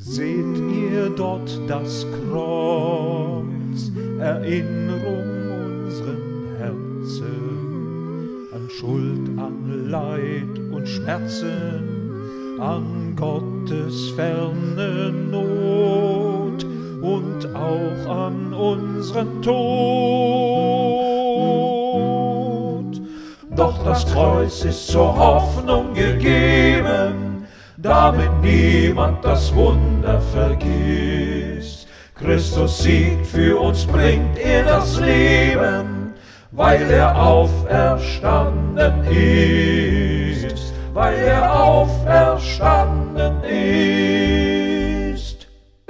Seht ihr dort das Kreuz, Erinnerung unseren Herzen an Schuld, an Leid und Schmerzen, an Gottes ferne Not und auch an unseren Tod. Doch das Kreuz ist zur Hoffnung gegeben, damit niemand das Wunder vergisst. Christus siegt, für uns bringt er das Leben, weil er auferstanden ist, weil er auferstanden ist.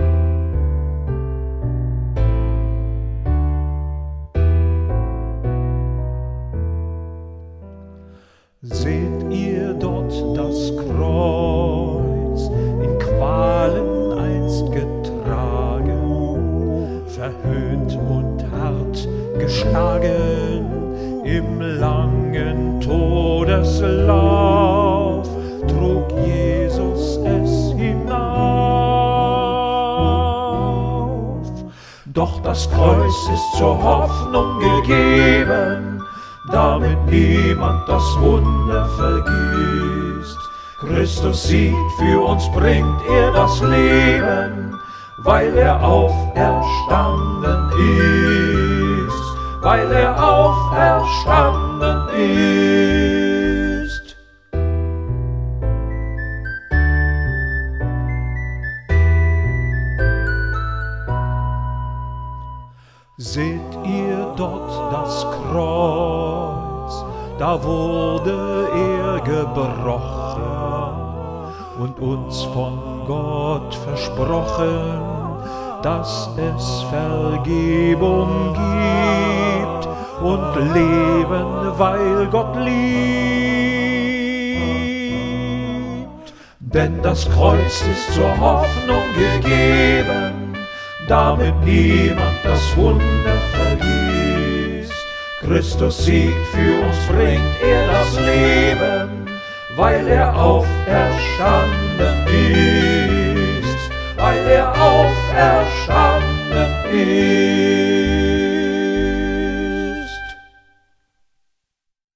Seht ihr dort das Kreuz, in Qualen einst getragen, verhöhnt und hart geschlagen, im langen Todeslauf trug Jesus es hinauf. Doch das Kreuz ist zur Hoffnung gegeben, damit niemand das Wunder vergisst. Christus siegt, für uns bringt er das Leben, weil er auferstanden ist, weil er auferstanden ist. Seht ihr dort das Kreuz, da wurde er gebrochen und uns von Gott versprochen, dass es Vergebung gibt und Leben, weil Gott liebt. Denn das Kreuz ist zur Hoffnung gegeben, damit niemand das Wunder vergisst. Christus siegt, für uns bringt er das Leben, weil er auferstanden ist, weil er auferstanden ist.